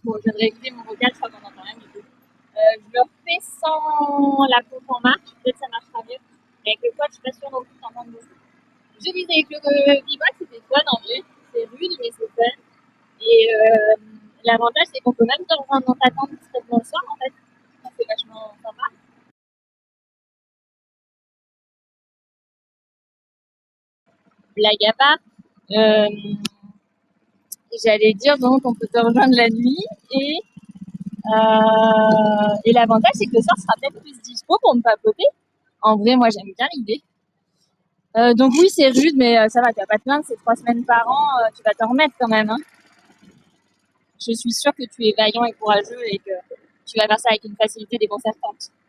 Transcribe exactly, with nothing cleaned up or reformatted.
Bon, je viens de réécouter mon vocal, je crois qu'on n'entend rien du tout. Euh, je le refais sans la pompe en marche, peut-être ça marchera mieux. Mais avec le quad, je suis pas sûre non plus d'entendre beaucoup. Je disais avec le V-Box, c'était fun en vrai. C'est rude, mais c'est fun. Et euh, l'avantage, c'est qu'on peut même te rejoindre dans ta tente discrètement le soir, en fait. C'est vachement sympa. Blague à part, euh, j'allais dire donc on peut te rejoindre la nuit et euh, et l'avantage c'est que le soir sera peut-être plus dispo pour me papoter. En vrai, moi j'aime bien l'idée. Euh, donc oui, c'est rude, mais euh, ça va, tu vas pas te plaindre, c'est trois semaines par an, euh, tu vas t'en remettre quand même. Hein. Je suis sûre que tu es vaillant et courageux et que tu vas faire ça avec une facilité déconcertante.